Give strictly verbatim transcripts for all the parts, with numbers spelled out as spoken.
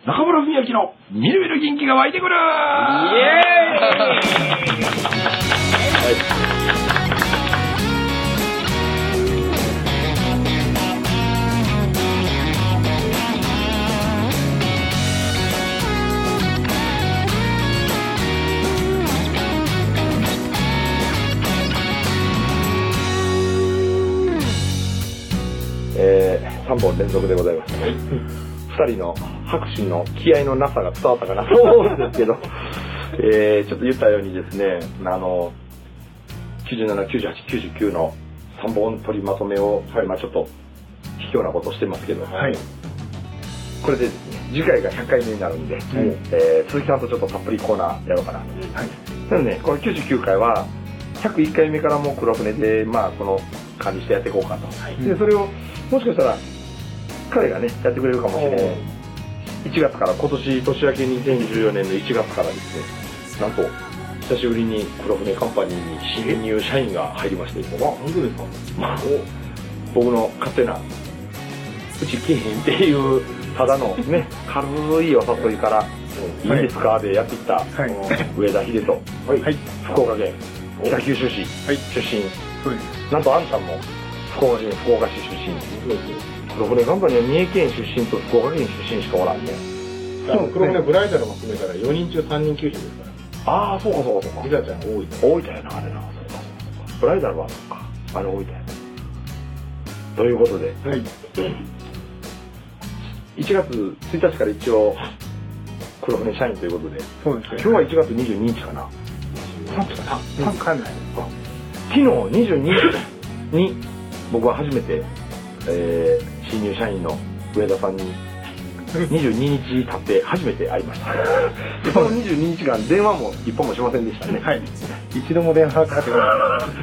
中村文明のみるみる元気が湧いてくる。イエーイ。 えー、さんぼん連続でございます。はい、ふたりの拍手の気合のなさが伝わったかなと思うんですけど、えー、ちょっと言ったようにですね、あのきゅうじゅうなな、きゅうじゅうはち、きゅうじゅうきゅうのさんぼん取りまとめを、はい、まあちょっと卑怯なことをしてますけど、はい、これでですね、次回がひゃっかいめになるんで、はい、えー、鈴木さんとちょっとたっぷりコーナーやろうかなと。はい、なので、ね、このきゅうじゅうきゅうかいはひゃくいっかいめからもう黒船で、まあこの管理してやっていこうかと。はい、でそれをもしかしたら彼がねやってくれるかもしれない。いちがつから、今年年明けにせんじゅうよねんのいちがつからですね、なんと久しぶりに黒船カンパニーに新入社員が入りまして、あ、本当ですか。まあ、僕の勝手なうち来へんっていうただのね軽いお誘いからいいですかでやってきた、はい、上田秀人、はいはい、福岡県北九州市、はい、出身、はい、なんとあんたも福岡市福岡市出身。黒船カンパニーは三重県出身と福岡県出身しかおらんね。 そう、黒船ブライダルも含めたらよにんちゅうさんにん九州ですから。 ああ、そうかそうかそうか。 リサちゃん大分。 大分やな、あれな。そうかそうか。ブライダルはそうか。あれ大分や。ということで、はい、いちがつついたちから一応黒船社員ということで、そうですね。今日はいちがつにじゅうににちかな。さんにちかな。さんにちかないですか。昨日にじゅうににちに僕は初めて、えー、新入社員の上田さんににじゅうににち経って初めて会いました。でそのにじゅうににちかん電話も一本もしませんでしたね。はい。 一度も電話かかってこない。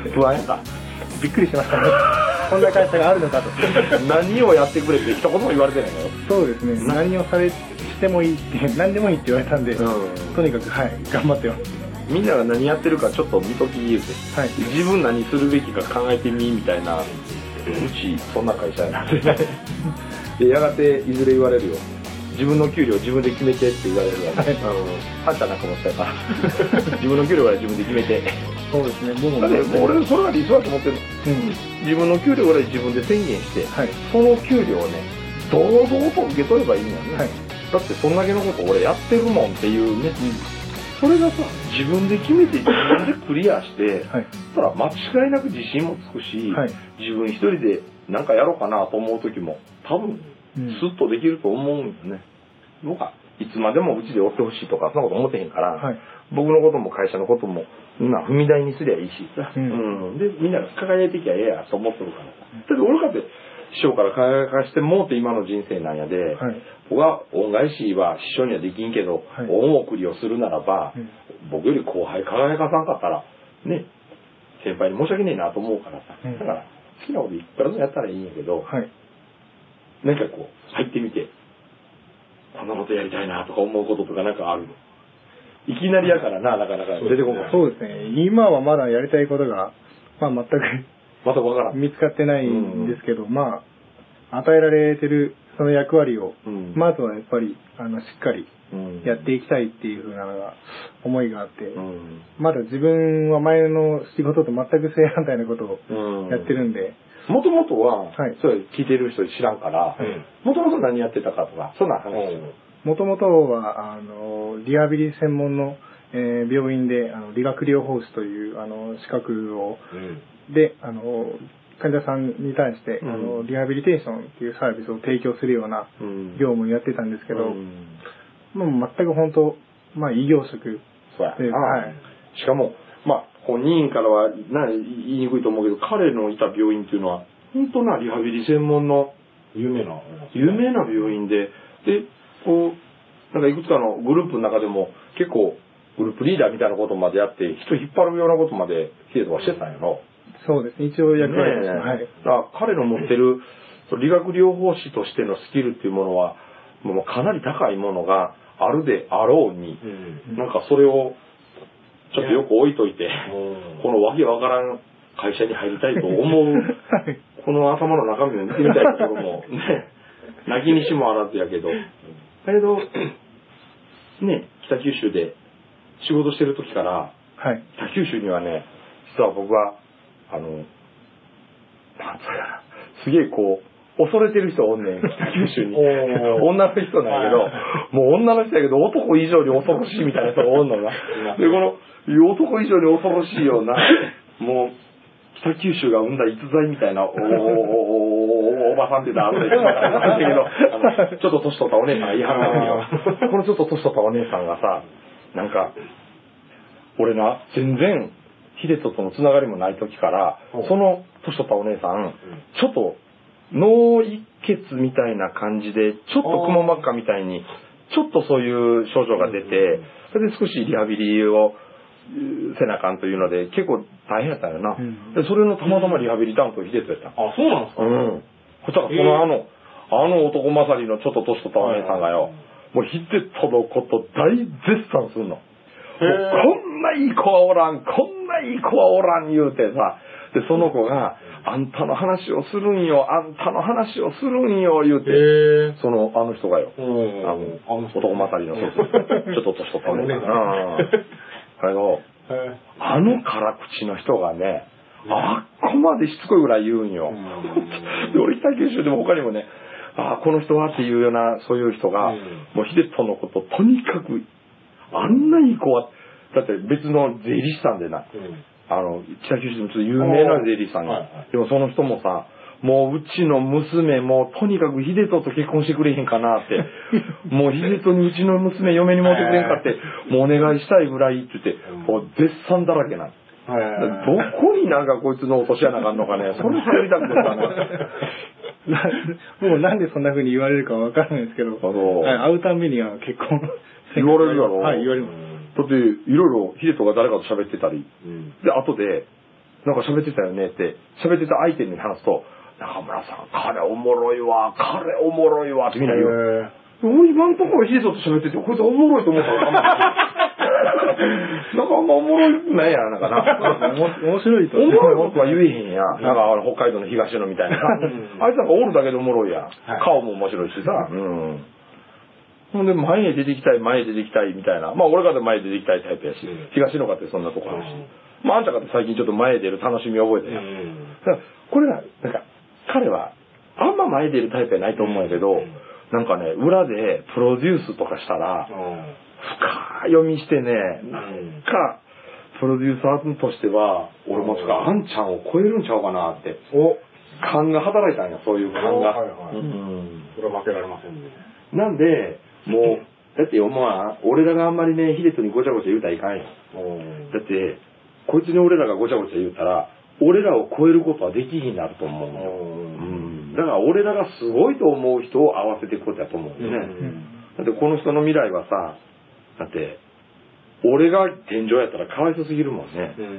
不安やった。 びっくりしましたね。こんな会社があるのかと。 何をやってくれって一言も言われてないのよ。 そうですね。何をされしてもいいって何でもいいって言われたんで、うん、とにかくはい頑張ってます。 みんなが何やってるかちょっと見とき言うて、はい、自分何するべきか考えてみみたいな。うちそんな会社やなでやがていずれ言われるよ、自分の給料自分で決めてって言われるわね、はい、あのあんたなんかもしたから自分の給料は自分で決めて。 そうですね。僕もね、俺それは理想だと思ってるの、うん、自分の給料ぐらい自分で宣言して、はい、その給料をね堂々と受け取ればいいんだよね、はい、だってそんだけのこと俺やってるもんっていうね、うん、それがさ自分で決めて自分でクリアして、はい、そしたら間違いなく自信もつくし、はい、自分一人で何かやろうかなと思う時も多分スッとできると思うんですね、うん、僕はいつまでもうちでおってほしいとかそんなこと思ってへんから、はい、僕のことも会社のこともみんな踏み台にすりゃいいしさ、うんうん、でみんなが輝いてきゃええやと思ってるから、うん、だって俺かって師匠から輝かしてもうって今の人生なんやで、はい、僕は恩返しは師匠にはできんけど、はい、恩送りをするならば、うん、僕より後輩輝かさんかったらね先輩に申し訳ねえなと思うからさ、うん、だから好きなこといくらでもやったらいいんやけど、はい、なんかこう入ってみてこんなことやりたいなとか思うこととかなんかあるの。いきなりやからな、なかなか出てこない。 そうですね。今はまだやりたいことが、まあ、全くまた分からん見つかってないんですけど、うん、まあ与えられてるその役割を、うん、まずはやっぱりあのしっかりやっていきたいっていう風なのが思いがあって、うん、まだ自分は前の仕事と全く正反対なことをやってるんで。 もともとは、はい、それ聞いてる人知らんから、もともと何やってたかとか、そんな話。 もともとは、あの、リハビリ専門の、えー、病院で、あの、理学療法士という、あの、資格を、うん、で、あの、患者さんに対して、うん、あの、リハビリテーションっていうサービスを提供するような業務をやってたんですけど、うん、もう全く本当、まあ、異業種。 そうや。はい。しかも、まあ、本人からはな言いにくいと思うけど、彼のいた病院っていうのは本当なリハビリ専門の有名な有名な病院で、でこうなんかいくつかのグループの中でも結構グループリーダーみたいなことまでやって人引っ張るようなことまでヒデとかしてたんやろ。 そうですね、一応役割ですね。はい。 だから彼の持ってる理学療法士としてのスキルっていうものはもうかなり高いものがあるであろうに、うん、なんかそれをちょっとよく置いといて、このわけわからん会社に入りたいと思う、この頭の中身を見てみたいところもね、泣きにしもあらずやけど、 だけど、ね、北九州で仕事してる時から、 はい。 北九州にはね、実は僕は、あの、なんつうかな、すげえこう、恐れてる人おんねん、北九州に。女の人なんやけど、もう女の人やけど男以上に恐ろしいみたいな人がおんのな。で、この、男以上に恐ろしいような、もう、北九州が生んだ逸材みたいな、おおおおばさんって言ったらあるんだけど、あのちょっと年取ったお姉さんが言いはんないよ。このちょっと年取ったお姉さんがさ、なんか、俺な、全然、秀人とのつながりもない時から、その年取ったお姉さん、ちょっと、脳一血みたいな感じで、ちょっとくも膜下みたいに、ちょっとそういう症状が出て、それで少しリハビリをせなあかんというので、結構大変やったよな。うん、でそれのたまたまリハビリ担当秀人やった。 あ、そうなんですか？ うん。そしたらそのあの、あの男勝りのちょっと年取ったお姉さんがよ、もう秀人のこと大絶賛するの。こんないい子はおらん、こんないい子はおらん言うてさ、で、その子が、あんたの話をするんよ、あんたの話をするんよ、言うて、その、あの人がよ、あの、男勝りの、そうそう、ちょっと年取ったお姉さん。だけど、あの辛口の人がね、あっこまでしつこいぐらい言うんよ。で、俺北九州でも他にもね、あこの人はっていうような、そういう人が、もう秀人のこと、とにかく、あんないい子は、だって別の税理士さんでな、うん、あの、北九州でもちょっと有名な税理士さんが、はいはい、でもその人もさ、もううちの娘もとにかく秀人と結婚してくれへんかなって、もう秀人にうちの娘嫁に持ってくれんかって、もうお願いしたいぐらいって言って、もう絶賛だらけなの。どこになんかこいつの落とし穴があんのかね、それ作りたくてさもうなんでそんな風に言われるかわからないですけど、会うたんびには結婚言われるだろう。 はい、言われます。 だって、いろいろ、秀人が誰かと喋ってたり、うん、で、後で、なんか喋ってたよねって、喋ってた相手に話すと、中村さん、彼おもろいわ、彼おもろいわってみんな言う。俺今のところ秀人と喋ってて、こいつおもろいと思ったら、なんかあんまおもろいないやなんかな。 面白いと。 おもろいことは言えへんや。なんか北海道の東野みたいな。あいつなんかおるだけでおもろいや。顔も面白いしさ。うん。ほんで、前へ出てきたい、前へ出てきたいみたいな。まあ、俺かて前へ出てきたいタイプやし、うん、東野かってそんなとこあるし。うん、まあ、あんたかって最近ちょっと前へ出る楽しみ覚えたやん。うん、だからこれが、なんか、彼は、あんま前へ出るタイプやないと思うんやけど、うん、なんかね、裏でプロデュースとかしたら、うん、深い読みしてね、なんか、プロデューサーとしては、俺もつか、あんちゃんを超えるんちゃうかなって、お勘が働いたんや、そういう勘が。はいはい、うん。 それは負けられませんね。 なんで、もう、だって思わん、俺らがあんまりね、秀人にごちゃごちゃ言うたらいかんよ。だって、こいつに俺らがごちゃごちゃ言うたら、俺らを超えることはできひんなると思うのよ。うん。だから俺らがすごいと思う人を合わせていくことだと思うんだよね。うん、だってこの人の未来はさ、だって、俺が天井やったらかわいそうすぎるもんね。うん。うん、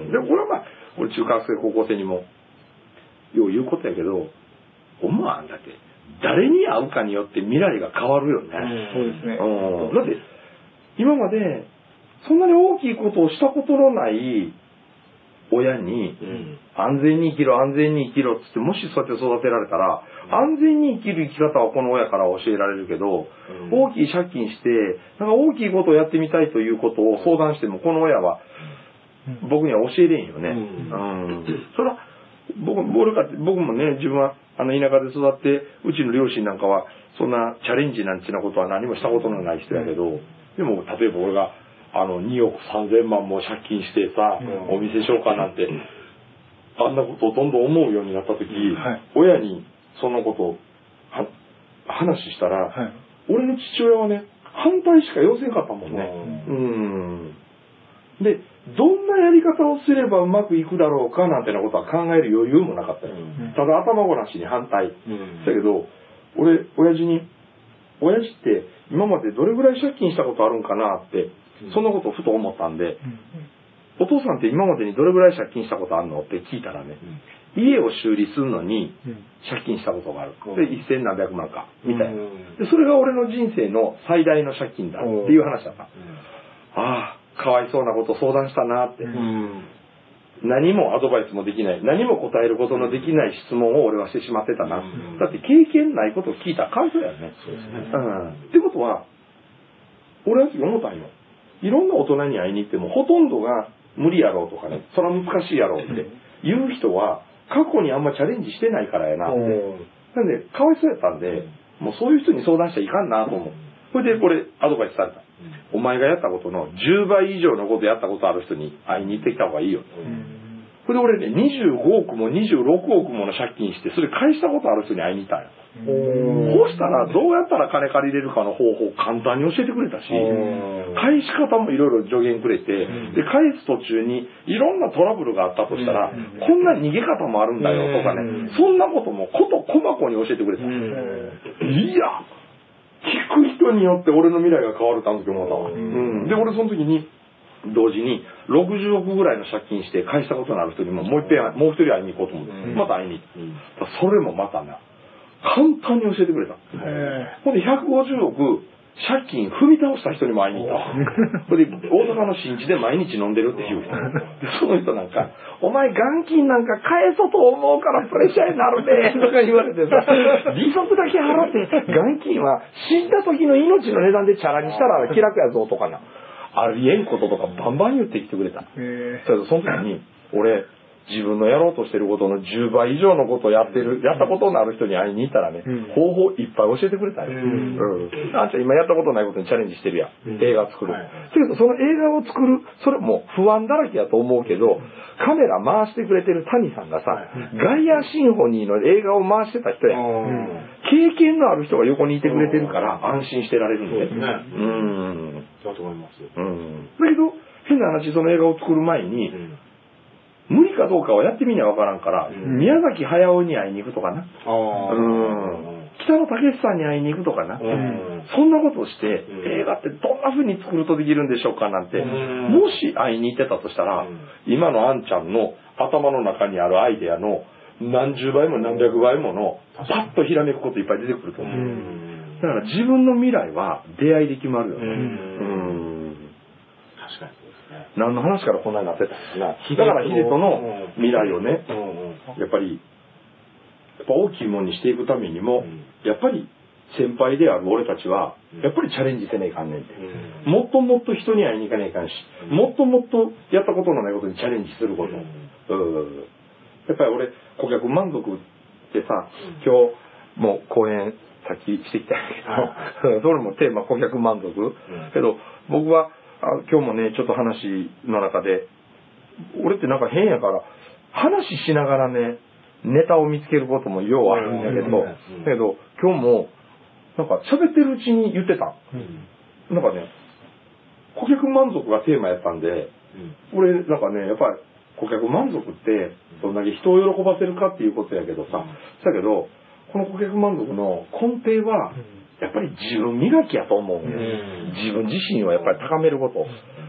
でもこれはまあ、俺中学生、高校生にも、よう言うことやけど、思わんだって。誰に会うかによって未来が変わるよね。 そうですね。 うん。だって、今まで、そんなに大きいことをしたことのない親に、うん、安全に生きろ、安全に生きろっつって、もしそうやって育てられたら、うん、安全に生きる生き方はこの親から教えられるけど、うん、大きい借金して、なんか大きいことをやってみたいということを相談しても、この親は、僕には教えれんよね。うん。うん、それは、僕、僕かって、僕もね、自分は、あの、田舎で育って、うちの両親なんかは、そんなチャレンジなんてなことは何もしたことのない人やけど、でも、例えば俺が、あの、におくさんぜんまんも借金してさ、お店しようかなんて、あんなことをどんどん思うようになった時、はい、親にそのことをは話したら、はい、俺の父親はね、反対しか要せんかったもんね。うん。で、どんなやり方をすればうまくいくだろうかなんてなことは考える余裕もなかったよ。うん、ただ頭ごなしに反対。うん、だけど、俺、親父に、親父って今までどれぐらい借金したことあるんかなって、うん、そんなことをふと思ったんで、うん、お父さんって今までにどれぐらい借金したことあるのって聞いたらね、うん、家を修理するのに借金したことがある。うん、で、一千何百万か、みたいな、うん。で、それが俺の人生の最大の借金だっていう話だった。うん、ああ。かわいそうなこと相談したなって、うん、何もアドバイスもできない、何も答えることのできない質問を俺はしてしまってたな、うん、だって経験ないことを聞いたらかわいそうやね。そうですね。うん。ってことは、俺は思ったんよ。いろんな大人に会いに行っても、ほとんどが無理やろうとかね、それは難しいやろうって言う人は、過去にあんまチャレンジしてないからやなって。なんで、かわいそうやったんで、もうそういう人に相談しちゃいかんなと思う。それでこれ、アドバイスされた。お前がやったことのじゅうばい以上のことやったことある人に会いに行ってきた方がいいよ。それで俺ね、にじゅうごおくもにじゅうろくおくもの借金して、それ返したことある人に会いに行ったんよ。そうしたら、どうやったら金借りれるかの方法を簡単に教えてくれたし、返し方もいろいろ助言くれて、で、返す途中にいろんなトラブルがあったとしたら、こんな逃げ方もあるんだよとかね、そんなこともこと細かに教えてくれた。いや、聞く人によって俺の未来が変わるってあの時思ったわ。うん、で、俺その時に、同時にろくじゅうおくぐらいの借金して返したことのある人にももう一遍、もう一人会いに行こうと思って、また会いに行った。それもまたな、簡単に教えてくれた。ほんでひゃくごじゅうおく借金踏み倒した人にも会いに行ったわ。それで大阪の新地で毎日飲んでるっていう人。でその人なんか、お前元金なんか返そうと思うからプレッシャーになるねとか言われてさ、利息だけ払って元金は死んだ時の命の値段でチャラにしたら気楽やぞとかな。ありえんこととかバンバン言ってきてくれた。それでその時に俺自分のやろうとしてることのじゅうばい以上のことをやってる、やったことのある人に会いに行ったらね、うん、方法いっぱい教えてくれたよ。うんうん、あんちゃん今やったことないことにチャレンジしてるやん。うん、映画作る。はい、けどその映画を作る、それも不安だらけやと思うけど、カメラ回してくれてる谷さんがさ、ガイアシンフォニーの映画を回してた人やん。うん、経験のある人が横にいてくれてるから安心してられるんで。そうですね。うん。 だと思います。 うん。だけど、変な話、その映画を作る前に、うん、無理かどうかはやってみには分からんから、うん、宮崎駿に会いに行くとかな、うん、北野武さんに会いに行くとかな、うん、そんなことをして、うん、映画ってどんな風に作るとできるんでしょうかなんて、うん、もし会いに行ってたとしたら、うん、今のあんちゃんの頭の中にあるアイデアの何十倍も何百倍ものパッとひらめくこといっぱい出てくると思う、うん、だから自分の未来は出会いで決まるよね、うんうん、 確かに何の話からこんなになってたんですが、だから秀人の未来をね、やっぱりやっぱ大きいものにしていくためにも、やっぱり先輩である俺たちはやっぱりチャレンジせねえかんねんって、もっともっと人に会いに行かねえかんし、もっともっとやったことのないことにチャレンジすること、うん、やっぱり俺顧客満足ってさ、今日もう講演さっきしてきたんやけど、それもテーマ顧客満足、けど僕はあ今日もねちょっと話の中で俺ってなんか変やから話しながらねネタを見つけることもようあるんだけど、だけど今日もなんか喋ってるうちに言ってた、うん、なんかね顧客満足がテーマやったんで、うん、俺なんかねやっぱり顧客満足ってどんだけ人を喜ばせるかっていうことやけどさ、うん、だけどこの顧客満足の根底は、うんやっぱり自分磨きやと思うんです、うん、自分自身をやっぱり高めること、うん、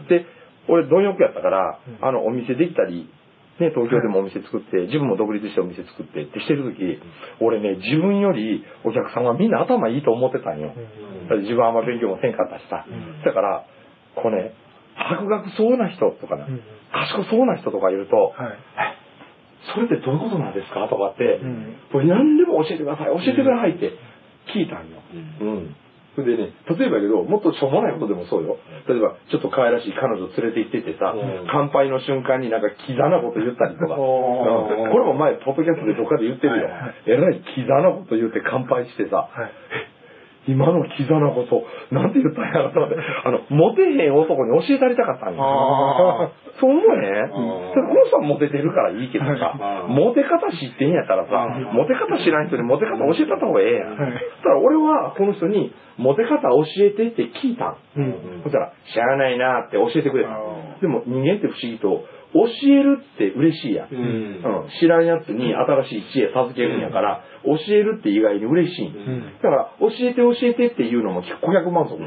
で俺貪欲やったから、うん、あのお店できたり、ね、東京でもお店作って、自分も独立してお店作ってってしてる時、うん、俺ね自分よりお客さんはみんな頭いいと思ってたんよ、うん、だって自分はあんま勉強もせんかったしさ、うん、だからこれ、ね、博学そうな人とかな、うん、賢そうな人とかいると、はいそれってどういうことなんですかとかって、うん、これ何でも教えてください教えてくださいって聞いたんよ、うんうん、それでね例えばやけどもっとしょうもないことでもそうよ。例えばちょっと可愛らしい彼女連れて行っててさ、うん、乾杯の瞬間になんかキザなこと言ったりとか、うん、これも前ポッドキャストでどっかで言ってるよ、はいはい、えらいキザなこと言って乾杯してさ、はい今のキザなこと、なんて言ったんやろと思って、あの、モテへん男に教えてあげたかったんや。そう思えへん？この人はモテてるからいいけどさ、モテ方知ってんやったらさ、モテ方知らん人にモテ方教えたった方がええやん。そしたら俺はこの人に、モテ方教えてって聞いたん。そしたら、知らないなって教えてくれた。でも人間って不思議と、教えるって嬉しいや、うんうん、知らんやつに新しい知恵授けるんやから、うん、教えるって意外に嬉しい、うん、だから教えて教えてっていうのも顧客満足、うん、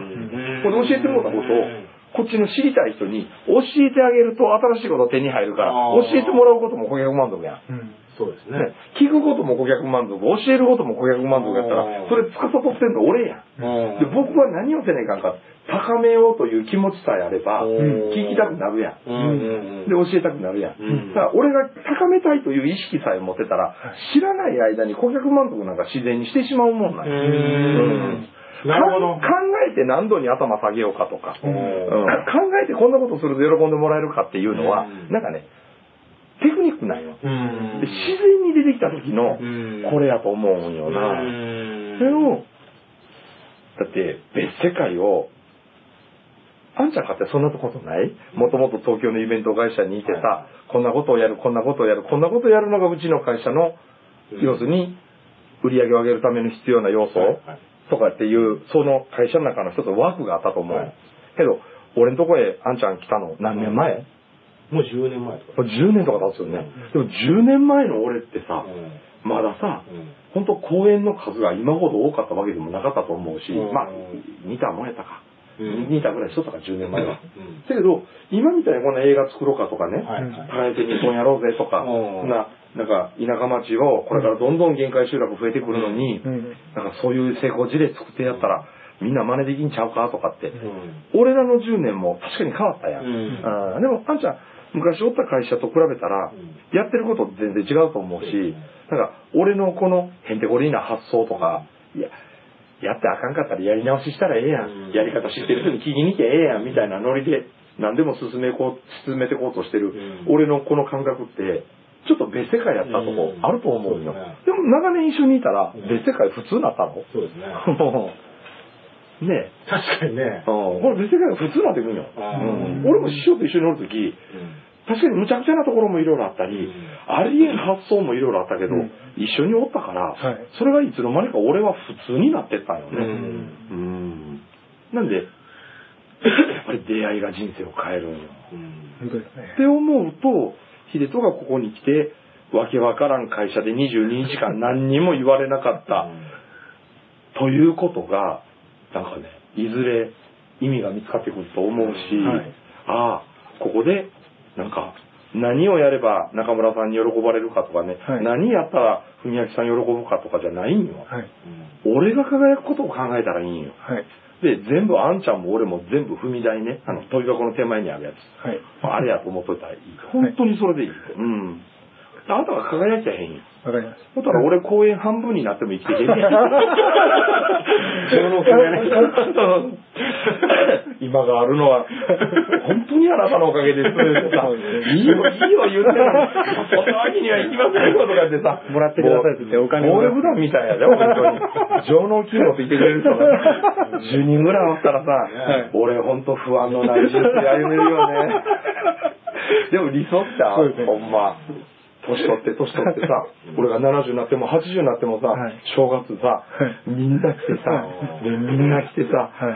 これ教えてもらったことをこっちの知りたい人に教えてあげると新しいこと手に入るから教えてもらうことも顧客満足やん、うんそうですね。 聞くことも顧客満足、教えることも顧客満足やったら、それ司ってんの俺やん。で、僕は何をせないかんか、高めようという気持ちさえあれば、聞きたくなるやん。で、教えたくなるやん。だから俺が高めたいという意識さえ持ってたら、知らない間に顧客満足なんか自然にしてしまうもんなんや。 なるほど。 考えて何度に頭下げようかとか、 うんうん、考えてこんなことすると喜んでもらえるかっていうのは、 うん、 なんかね、テクニックなんよ。 うん、 で自然に出てきた時の、 うん、 これやと思うんよな。 うん、 それを、だって別世界を、あんちゃんかってそんなことない？もともと東京のイベント会社にいてさ、はい、こんなことをやる、こんなことをやる、こんなことをやるのがうちの会社の、うん、要するに、売り上げを上げるために必要な要素とかっていう、その会社の中の一つ枠があったと思う。はい、けど、俺のとこへあんちゃん来たの何年前？ もうじゅうねんまえとか。 もうじゅうねんとか経つよね。でもじゅうねんまえの俺ってさ、うん、まださ、うん、本当公演の数が今ほど多かったわけでもなかったと思うし、うん、まあ、似たもんやったか。うん、似たぐらいしとったか、じゅうねんまえは。だ、うん、けど、今みたいにこんな映画作ろうかとかね、輝いて日本やろうぜとか、そんな、なんか田舎町をこれからどんどん限界集落増えてくるのに、うん、なんかそういう成功事例作ってやったら、みんな真似できんちゃうかとかって、うん、俺らのじゅうねんも確かに変わったやん。うん、あでも、あんちゃん、昔おった会社と比べたら、やってること全然違うと思うし、なんか、俺のこのへんてこりんな発想とか、いや、やってあかんかったらやり直ししたらええやん。やり方知ってる人に聞きに来てええやんみたいなノリで、何でも進めこう、進めてこうとしてる、俺のこの感覚って、ちょっと別世界やったとこあると思うよ。でも長年一緒にいたら、別世界普通になったの？ そうですね。 ねえ。 確かにね。 うん。これ別世界が普通になってくるよ。うん。俺も師匠と一緒におるとき、確かに無茶苦茶なところもいろいろあったり、ありえん発想もいろいろあったけど、一緒におったから、それがいつの間にか俺は普通になってったんよね。うん。なんで、やっぱり出会いが人生を変えるんよ。 本当ですね。 って思うと、秀人がここに来て、わけわからん会社でにじゅうににちかん何にも言われなかった、ということが、なんかね、いずれ意味が見つかってくると思うし、はい、ああ、ここで、なんか、何をやれば中村さんに喜ばれるかとかね、はい、何やったら文明さん喜ぶかとかじゃないんよ。はい、俺が輝くことを考えたらいいんよ。はい、で、全部あんちゃんも俺も全部踏み台ね、あの、飛び箱の手前にあるやつ。はい、あれやと思っといたらいい。本当にそれでいい。はい、うん。あなたが輝いちゃへんよ。 わかります。 だから俺公演半分になっても生きていけない。今があるのは、本当にあなたのおかげですってさ、いいよ、いいよ言ってるのに、そんなわけにはいきませんよとかってさ、 もらってくださいって言ってお金を。 俺普段みたいやで、本当に。上納金持っていてくれる人が、じゅうにんぐらいおったらさ、はい、俺本当不安のない人生歩めるよね。でも理想ってある、ほんま。年取って、年取ってさ、俺がななじゅうになってもはちじゅうになってもさ、はい、正月さ、はい、みんな来てさ、でみんな来てさ、はい、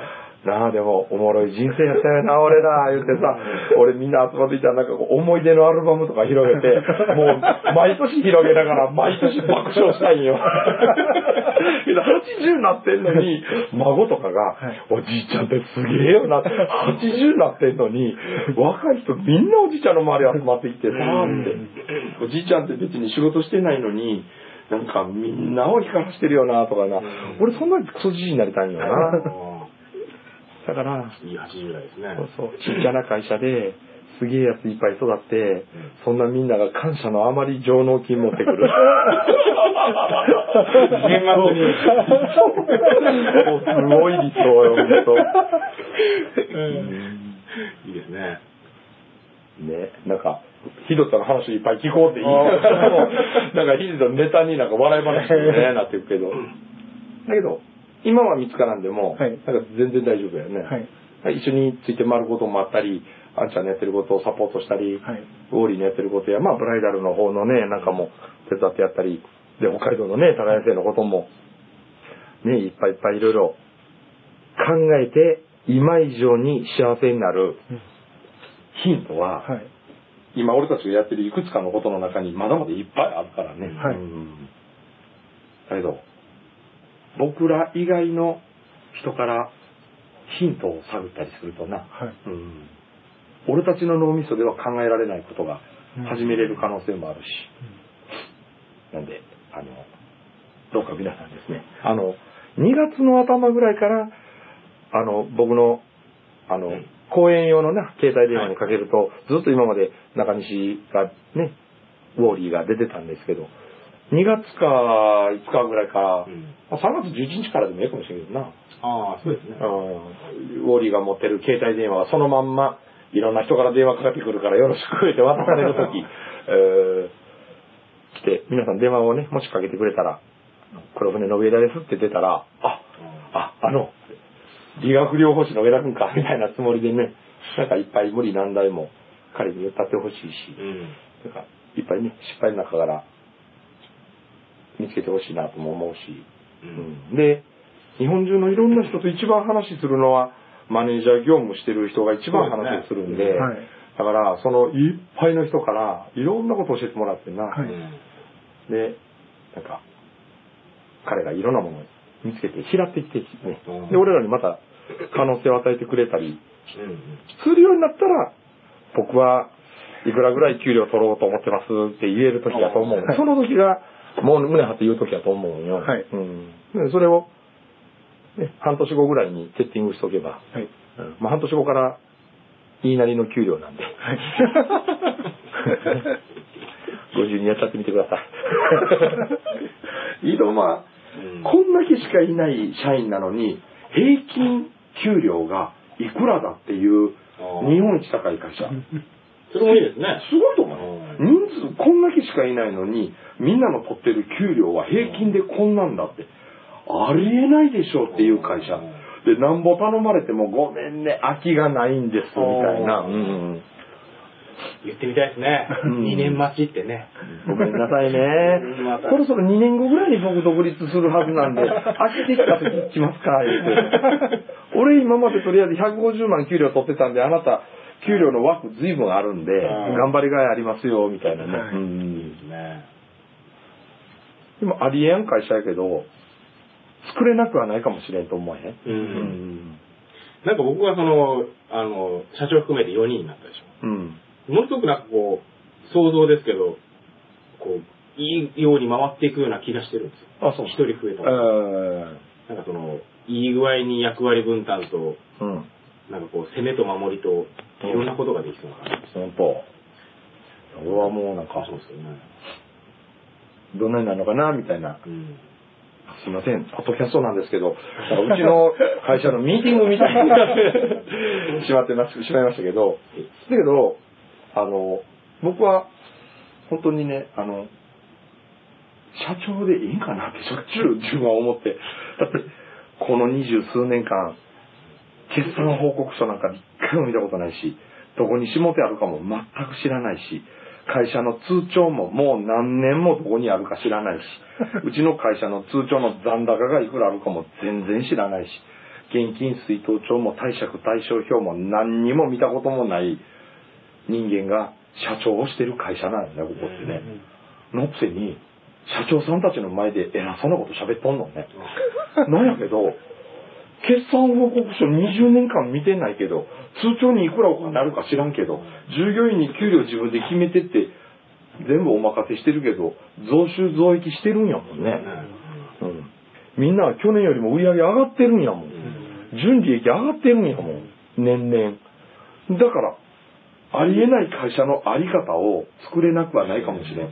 なあでもおもろい人生やったよな、俺ら、言ってさ、俺みんな集まってきたらなんかこう思い出のアルバムとか広げて、もう毎年広げながら毎年爆笑したいんよ。はちじゅうになってんのに、孫とかが、はい、おじいちゃんってすげえよな、はちじゅうになってんのに、若い人みんなおじいちゃんの周り集まってきてさ、って。おじいちゃんって別に仕事してないのに、なんかみんなを光らしてるよな、とかな。俺そんなにクソじじいになりたいんよな。だから、 いいはちじゅう代ですね。 そうそう、ちっちゃな会社で、すげえやついっぱい育って、うん、そんなみんなが感謝のあまり上納金持ってくる。 年末に。 すごい理想よ、ほんと。 いいですね。 ね、なんか、ヒドさんの話いっぱい聞こうっていいなんかヒデさんネタになんか笑い話に、ね、なってるけど。だけど、今は見つからんでも、はい、なんか全然大丈夫やね。はい、一緒について回ることもあったり、あんちゃんのやってることをサポートしたり、はい、ウォーリーのやってることや、まあブライダルの方のね、なんかも手伝ってやったり、で、北海道のね、高安生のことも、ね、いっぱいいっぱいいろいろ考えて、今以上に幸せになるヒントは、はい、今俺たちがやってるいくつかのことの中にまだまだいっぱいあるからね。はい、うん、だけど、僕ら以外の人からヒントを探ったりするとな、はい、うん、俺たちの脳みそでは考えられないことが始めれる可能性もあるし、うん、なんで、あの、どうか皆さんですね、あの、にがつの頭ぐらいから、あの、僕の、あの、講演用のね、携帯電話にかけると、ずっと今まで中西がね、ウォーリーが出てたんですけど、にがつかいつかぐらいから、うん、さんがつじゅういちにちからでもいいかもしれんけどな。 ああ、そうですね。 うん、ウォーリーが持ってる携帯電話はそのまんま、いろんな人から電話かかってくるからよろしくって渡されるとき、えー、来て、皆さん電話をね、もしかけてくれたら、黒船の上田ですって出たら、あ、あ、あの、理学療法士の上田君か、みたいなつもりでね、なんかいっぱい無理難題も彼に歌ってほしいし、うん、なんかいっぱいね、失敗の中から見つけてほしいなとも思うし、うん、で、日本中のいろんな人と一番話するのは、マネージャー業務してる人が一番話をするんで、はい、だからそのいっぱいの人からいろんなことを教えてもらってな、はい、で、なんか彼がいろんなものを見つけて拾ってきて、ね、で俺らにまた可能性を与えてくれたりするようになったら、僕はいくらぐらい給料取ろうと思ってますって言える時だと思う、はい、その時がもう胸張って言う時だと思うよ、はい、うん、でそれをね、半年後ぐらいにセッティングしとけば、はい、うん、まあ、半年後から言いなりの給料なんで、はい、ご自由にやっちゃってみてください。いいとまあ、うん、こんだけしかいない社員なのに平均給料がいくらだっていう日本一高い会社。 それもいいですね。 すごいと思う。人数こんだけしかいないのにみんなの取ってる給料は平均でこんなんだって。ありえないでしょっていう会社で、なんぼ頼まれてもごめんね、空きがないんですみたいな、うん、 言ってみたいですね、うん、にねん待ちってね、 ごめんなさいねそろそろにねんごぐらいに僕独立するはずなんで空きてきた時行きますか言って俺今までとりあえずひゃくごじゅうまん給料取ってたんで、あなた給料の枠随分あるんで頑張りがいありますよみたいなね、うん、でもありえん会社やけど作れなくはないかもしれんと思えへん。うんうん、 なんか僕はその、あの、社長含めてよにんになったでしょ。うん、ものすごくなんかこう、想像ですけど、こう、いいように回っていくような気がしてるんですよ。あ、そう。一人増えたもなんかその、いい具合に役割分担と、うん、なんかこう、攻めと守りと、いろんなことができそうな感じです。 本当。俺はもうなんか、そうですよね。どんなになるのかなみたいな。うん、すいません、ポッドキャストなんですけど、うちの会社のミーティングみたいになってしまってますしまいましたけど、だけど、あの、僕は本当にね、あの、社長でいいんかなってしょっちゅう自分は思って、だってこの二十数年間、決算報告書なんか一回も見たことないし、どこに下手あるかも全く知らないし、会社の通帳ももう何年もどこにあるか知らないし、うちの会社の通帳の残高がいくらあるかも全然知らないし、現金出納帳も貸借対照表も何にも見たこともない人間が社長をしてる会社なんだよね、ここってね。のくせに、社長さんたちの前で偉そうなこと喋っとんのね。なんやけど、決算報告書にじゅうねんかん見てないけど、通帳にいくらお金あるか知らんけど、従業員に給料自分で決めてって全部お任せしてるけど、増収増益してるんやもんね、うん、みんなは去年よりも売り上げ上がってるんやもん、純利益上がってるんやもん、年々。だからありえない会社のあり方を作れなくはないかもしれん、うん、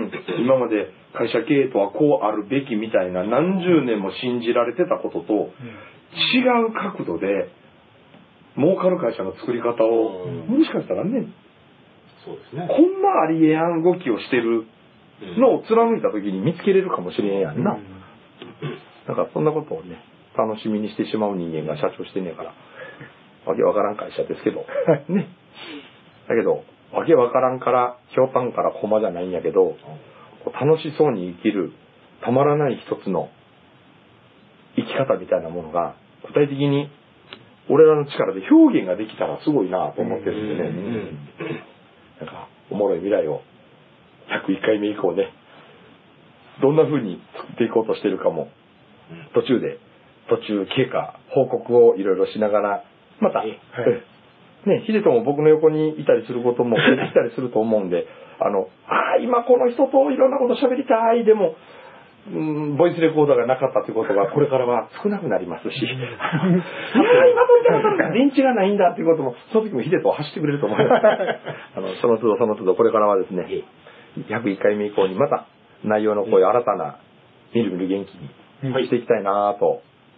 今まで会社経営とはこうあるべきみたいな何十年も信じられてたことと違う角度で儲かる会社の作り方を、もしかしたらね、 そうですね、 こんなありえやん動きをしてるのを貫いた時に見つけれるかもしれんやんな。だからそんなことをね、楽しみにしてしまう人間が社長してんねえから、わけわからん会社ですけどね。だけどわけわからんからひょうたんからコマじゃないんやけど、楽しそうに生きるたまらない一つの生き方みたいなものが具体的に俺らの力で表現ができたらすごいなと思ってるんでね、うんうん、なんかおもろい未来をひゃくいっかいめ以降ね、どんな風に作っていこうとしてるかも途中で途中経過報告をいろいろしながら、また、はい、ね、ヒデとも僕の横にいたりすることも増えてきたりすると思うんで、あの、ああ、今この人といろんなこと喋りたい、でも、うん、ボイスレコーダーがなかったということがこれからは少なくなりますし、いや、今撮りたかったのか、電池がないんだということも、その時もヒデと走ってくれると思います。あの、その都度その都度これからはですね、ひゃくいっかいめ以降にまた内容のこういう新たなみるみる元気にしていきたいなと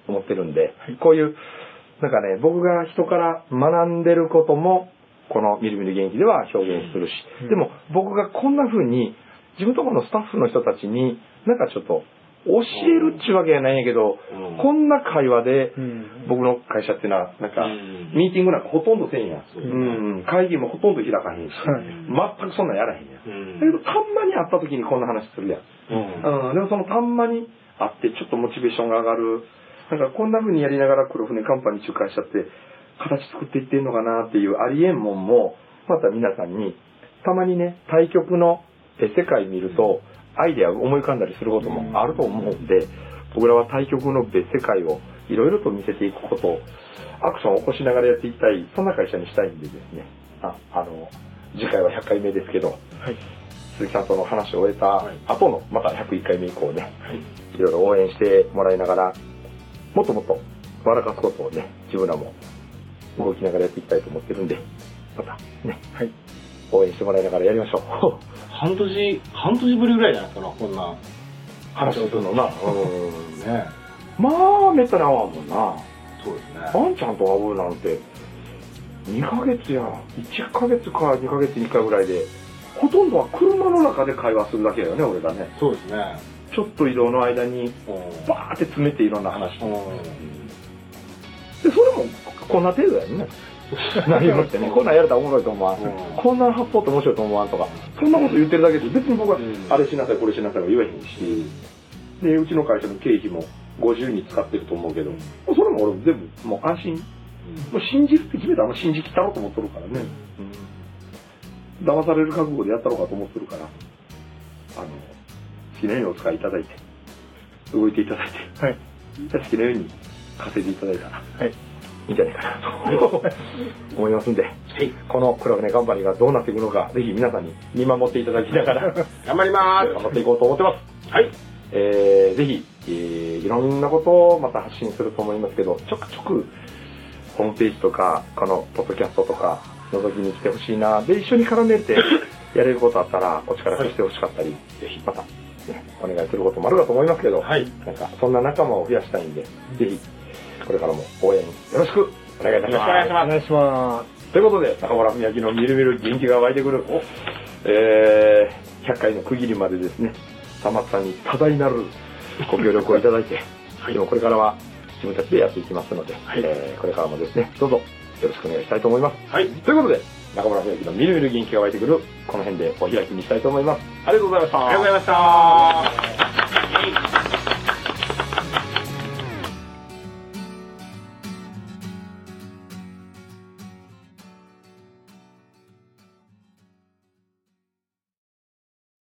思ってるんで、こういう、なんかね、僕が人から学んでることも、このみるみる元気では表現するし、でも僕がこんな風に、自分とこのスタッフの人たちに、なんかちょっと、教えるっちゅうわけやないんやけど、うん、こんな会話で、うん、僕の会社っていうのは、なんか、うん、ミーティングなんかほとんどせんや、うんうん、会議もほとんど開かへんし、うん、全くそんなんやらへんや、うん、だけどたんまに会った時にこんな話するやん、うんうん、でもそのたんまに会ってちょっとモチベーションが上がる、なんかこんな風にやりながら黒船カンパニー中会社って形作っていってんのかなっていうありえんもんも、また皆さんにたまにね、対局の世界見ると、アイデアを思い浮かんだりすることもあると思うんで、僕らは対局の別世界をいろいろと見せていくことを、アクションを起こしながらやっていきたい、そんな会社にしたいんでですね、あ、あの、次回はひゃっかいめですけど、はい、鈴木さんとの話を終えた後の、またひゃくいっかいめ以降ね、はい、いろいろ応援してもらいながら、もっともっと笑かすことをね、自分らも動きながらやっていきたいと思ってるんで、またね、はい、応援してもらいながらやりましょう。 半年、半年ぶりぐらいじゃないですかな、こんな話をするのな。うん。ね。まあ、めったに会わんもんな。 そうですね。 あんちゃんと会うなんて、にかげつや、いっかげつかにかげつにいっかいぐらいで、ほとんどは車の中で会話するだけだよね、俺がね。 そうですね。 ちょっと移動の間に、バーって詰めていろんな話。で、それも、こんな程度やね。何をってね、こんなんやれたらおもろいと思わん、うん、こんな発想って面白いと思わんとか、そんなこと言ってるだけで別に僕はあれしなさいこれしなさいは言えへんし、でうちの会社の経費もごじゅうに使ってると思うけど、それも俺全部もう安心、もう信じるって決めたらもう信じきったろうと思っとるからね、うん、騙される覚悟でやったろうかと思ってるから、あの好きなようにお使いいただいて動いていただいて、はい、好きなように稼いでいただいたら、はい、いいんじゃないかなと思いますんで、はい、この黒船カンパニーがどうなっていくのか、ぜひ皆さんに見守っていただきながら頑張ります。 頑張っていこうと思ってます。はい。えー、ぜひ、えー、いろんなことをまた発信すると思いますけど、ちょくちょくホームページとか、このポッドキャストとか、覗きに来てほしいな。で、一緒に絡めてやれることあったら、お力貸してほしかったり、はい、ぜひまた、ね、お願いすることもあるかと思いますけど、はい、なんか、そんな仲間を増やしたいんで、ぜひ、これからも応援よろしくお願いいたします。 お願いします。 ということで、中村文明のみるみる元気が湧いてくる、えー、ひゃっかいの区切りまでですね、玉津さんに多大なるご協力をいただいて、はい、でもこれからは自分たちでやっていきますので、はい、えー、これからもですね、どうぞよろしくお願いしたいと思います。はい、ということで、中村文明のみるみる元気が湧いてくる、この辺でお開きにしたいと思います。ありがとうございました。 ありがとうございました。